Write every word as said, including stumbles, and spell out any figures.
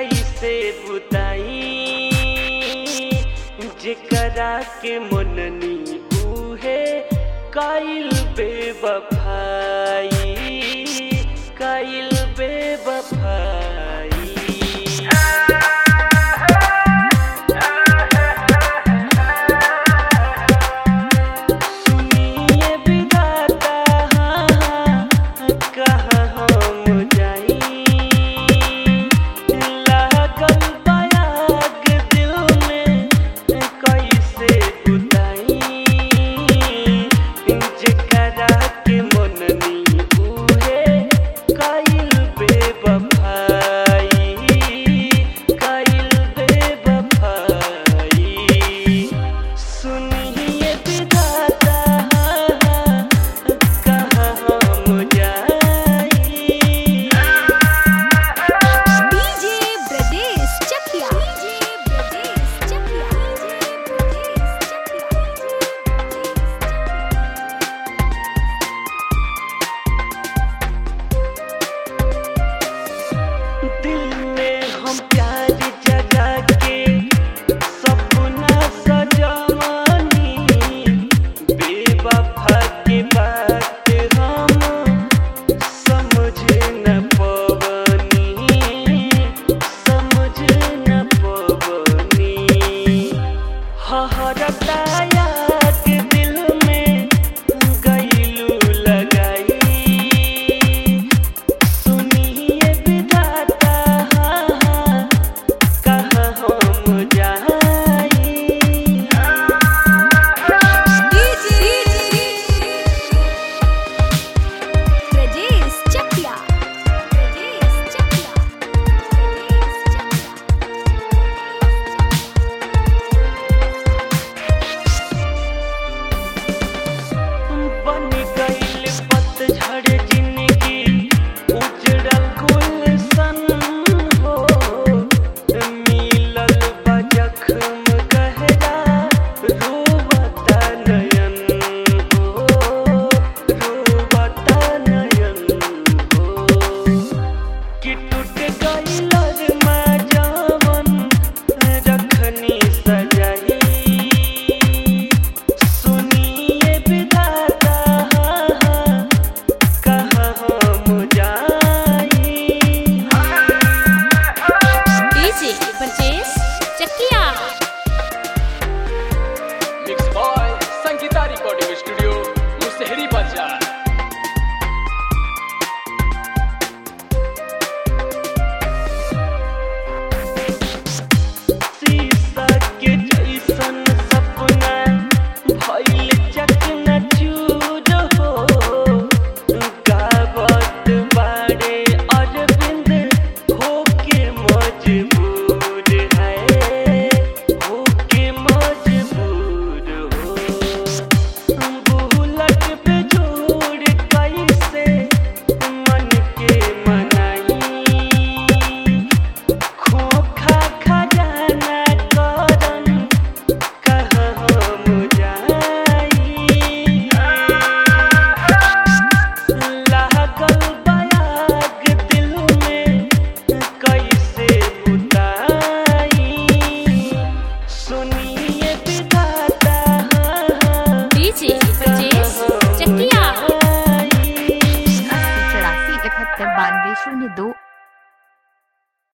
कैसे बुताई जेकरा के मननी उहे काइल बेवफाई काइल बेवफाई। सुनिए विधाता कहाँ हम जाई लागल बयाग दिल में कैसे बुताई जेकरा के मननी उहे काइल बेवफाई काइल बेवफाई। सुनिए विधाता कहाँ हम जाई। डीजे ब्रजेश चकिया डीजे ब्रजेश चकिया दिल में हम प्यार जगा के सपना सजवानी बेवफा के बात हम समझ न पवनी समझ न पवनी। हहरता याद दिल में गइलू लगाई। सुनिए विधाता कहाँ हम जाई। डीजे ब्रजेश चकिया ब्रजेश चकिया बन गइल पतझड़ जिंदगी उजड़ल गुलशन हो मिलल बा जख्म गहरा रोवता नयन हो रोवता नयन हो कि टूट गइल अरमा जवन रखनी सजाई। सुनिए विधाता कहाँ हम जाई। DJ Brajesh Chakiya mix boy Sangeeta recording studio Musahari बाजार। शीशा के जैसन सपना भइल चकनाचूर हो गावत बाड़े अरविंद होके मजबूर है होके मजबूर हो। बुलट पे जोड़ कैसे मन के मनाई खोखा खजाना करन कहाँ हम जाई। लागल बयाग दिल में कैसे बुताई। सुनिए विधाता डीजे ब्रजेश चकिया जाई। चौरासी इकहत्तर बानवे शून्य दो